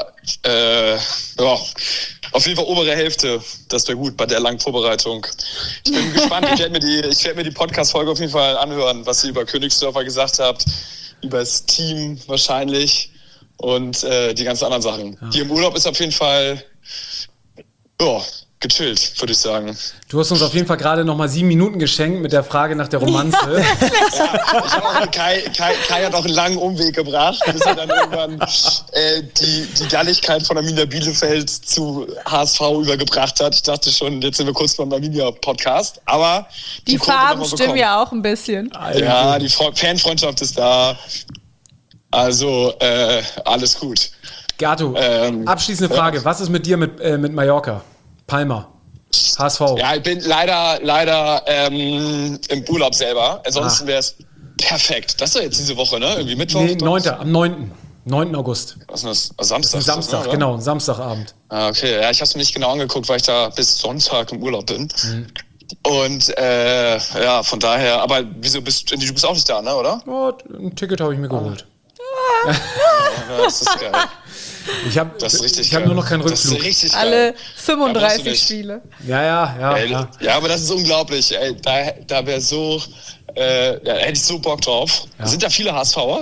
auf jeden Fall obere Hälfte, das wäre gut bei der langen Vorbereitung. Ich bin gespannt, ich werde mir die Podcast-Folge auf jeden Fall anhören, was ihr über Königsdörfer gesagt habt, über das Team wahrscheinlich und die ganzen anderen Sachen. Ja. Hier im Urlaub ist auf jeden Fall gechillt, würde ich sagen. Du hast uns auf jeden Fall gerade nochmal 7 Minuten geschenkt mit der Frage nach der Romanze. Ich habe auch Kai hat auch einen langen Umweg gebracht, bis er dann irgendwann die Galligkeit von Arminia Bielefeld zu HSV übergebracht hat. Ich dachte schon, jetzt sind wir kurz beim Arminia-Podcast, aber die Farben stimmen ja auch ein bisschen. Ja, die Fanfreundschaft ist da. Also, alles gut. Gato, abschließende Frage. Was ist mit dir mit Mallorca? Palma, HSV. Ja, ich bin leider im Urlaub selber. Ansonsten wäre es perfekt. Das ist ja jetzt diese Woche, ne? Irgendwie Mittwoch? Nee, am 9. August. Was ist das? Samstag? Das ist Samstag, ne, genau, Samstagabend. Ah, okay. Ja, ich habe es mir nicht genau angeguckt, weil ich da bis Sonntag im Urlaub bin. Und von daher, aber wieso du bist auch nicht da, ne, oder? Oh, ein Ticket habe ich mir geholt. Ja, das ist geil. Ich habe nur noch keinen Rückflug. Das ist richtig geil. Alle 35 Spiele. Ja. Ja, aber das ist unglaublich. Ey, da wäre so, hätte ich so Bock drauf. Ja. Sind da viele HSVer?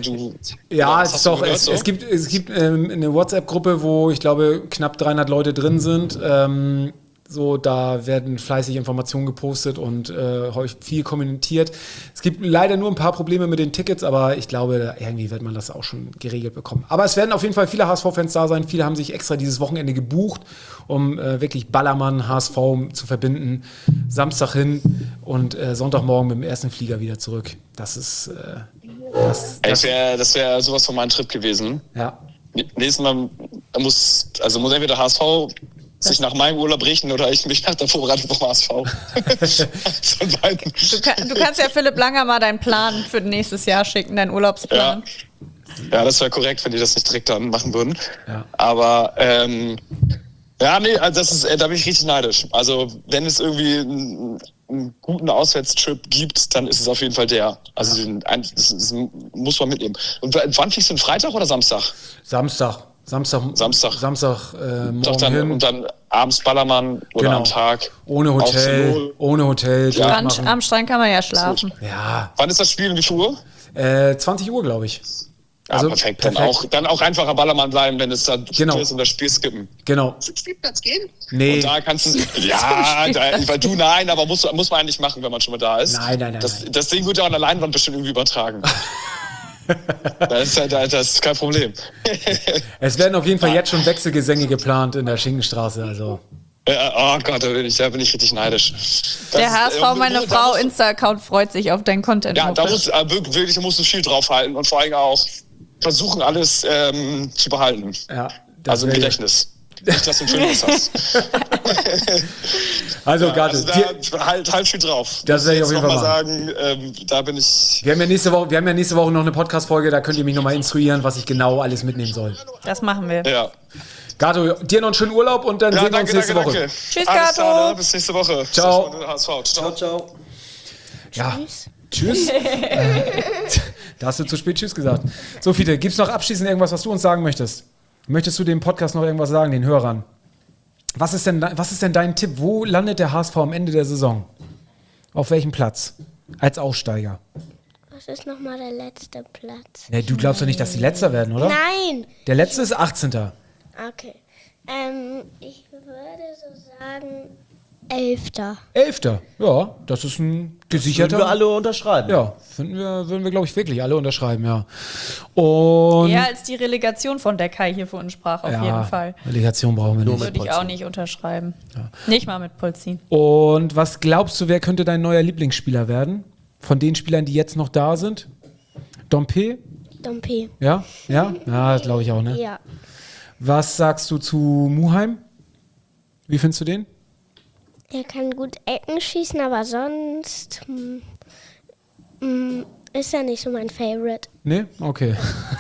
Es gibt eine WhatsApp-Gruppe, wo ich glaube knapp 300 Leute drin sind. So, da werden fleißig Informationen gepostet und häufig viel kommentiert. Es gibt leider nur ein paar Probleme mit den Tickets, aber ich glaube, irgendwie wird man das auch schon geregelt bekommen. Aber es werden auf jeden Fall viele HSV-Fans da sein. Viele haben sich extra dieses Wochenende gebucht, um wirklich Ballermann, HSV zu verbinden. Samstag hin und Sonntagmorgen mit dem ersten Flieger wieder zurück. Das ist Das wäre sowas von meinem Trip gewesen. ja. Nächstes Mal muss entweder HSV sich nach meinem Urlaub richten oder ich mich nach der Vorbereitung vom HSV. Von beiden. Du kannst ja Philipp Langer mal deinen Plan für nächstes Jahr schicken, deinen Urlaubsplan. Ja, das wäre korrekt, wenn die das nicht direkt dann machen würden. Ja. Aber also da bin ich richtig neidisch. Also wenn es irgendwie einen guten Auswärtstrip gibt, dann ist es auf jeden Fall der. Also das muss man mitnehmen. Und wann fliegst du, Freitag oder Samstag? Samstag morgen hin. Und dann abends Ballermann oder am Tag. Ohne Hotel. Ja. Am Strand kann man ja schlafen. Ja. Wann ist das Spiel? Wie viel Uhr? 20 Uhr, glaube ich. Also, perfekt. Dann auch einfacher Ballermann bleiben, wenn es dann ist und das Spiel skippen. Genau. Zum Spielplatz gehen? Nee. Und da kannst du, aber muss man eigentlich machen, wenn man schon mal da ist. Nein. Das Ding wird ja an der Leinwand bestimmt irgendwie übertragen. Das ist kein Problem. Es werden auf jeden Fall jetzt schon Wechselgesänge geplant in der Schinkenstraße, also. Oh Gott, da bin ich richtig neidisch. Der HSV, meine Frau, Insta-Account freut sich auf dein Content. Ja, da musst du viel draufhalten und vor allem auch versuchen, alles zu behalten. Ja, also im Gedächtnis. Nicht, dass du ein Schönes hast. Also, Gato, halt viel drauf. Das werde ich auf jeden Fall sagen, da bin ich... Wir haben ja nächste Woche noch eine Podcast-Folge, da könnt ihr mich nochmal instruieren, was ich genau alles mitnehmen soll. Das machen wir. Ja. Gato, dir noch einen schönen Urlaub und dann sehen wir uns nächste Woche. Tschüss, Alles Gato. klar, ne? Bis nächste Woche. Ciao. Ciao. Ja. Tschüss. Da hast du zu spät Tschüss gesagt. So, Fiete, gibt's noch abschließend irgendwas, was du uns sagen möchtest? Möchtest du dem Podcast noch irgendwas sagen, den Hörern? Was ist denn dein Tipp? Wo landet der HSV am Ende der Saison? Auf welchem Platz? Als Aussteiger? Was ist nochmal der letzte Platz? Nee, du glaubst doch nicht, dass die Letzter werden, oder? Nein! Der letzte ist 18. Okay. Ich würde so sagen 11. 11. Ja, das ist ein gesicherter. Würden wir alle unterschreiben. Ja, würden wir, glaube ich, wirklich alle unterschreiben, ja. Und Eher als die Relegation, von der Kai hier für uns sprach, auf jeden Fall. Relegation brauchen wir nicht. Würde ich auch nicht unterschreiben. Ja. Nicht mal mit Polzin. Und was glaubst du, wer könnte dein neuer Lieblingsspieler werden? Von den Spielern, die jetzt noch da sind? Dompe? Ja? Ja? Ja, das glaube ich auch, ne? Ja. Was sagst du zu Muheim? Wie findest du den? Er kann gut Ecken schießen, aber sonst ist er nicht so mein Favorite. Nee? Okay.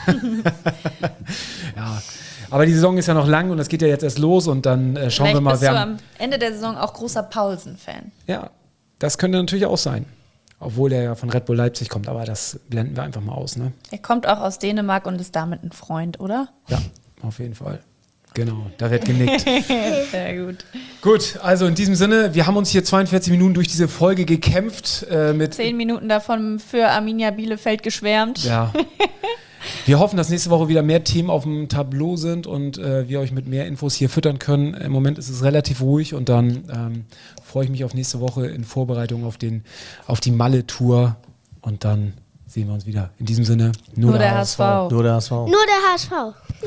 Ja. Aber die Saison ist ja noch lang und es geht ja jetzt erst los und dann schauen wir mal. Vielleicht bist du am Ende der Saison auch großer Paulsen-Fan. Ja, das könnte natürlich auch sein. Obwohl der ja von Red Bull Leipzig kommt, aber das blenden wir einfach mal aus, ne? Er kommt auch aus Dänemark und ist damit ein Freund, oder? Ja, auf jeden Fall. Genau, da wird genickt. Sehr gut. Gut, also in diesem Sinne, wir haben uns hier 42 Minuten durch diese Folge gekämpft. Mit 10 Minuten davon für Arminia Bielefeld geschwärmt. Ja. Wir hoffen, dass nächste Woche wieder mehr Themen auf dem Tableau sind und wir euch mit mehr Infos hier füttern können. Im Moment ist es relativ ruhig und dann freue ich mich auf nächste Woche in Vorbereitung auf die Malle-Tour und dann sehen wir uns wieder. In diesem Sinne, nur der HSV. Nur der HSV. Nur der HSV.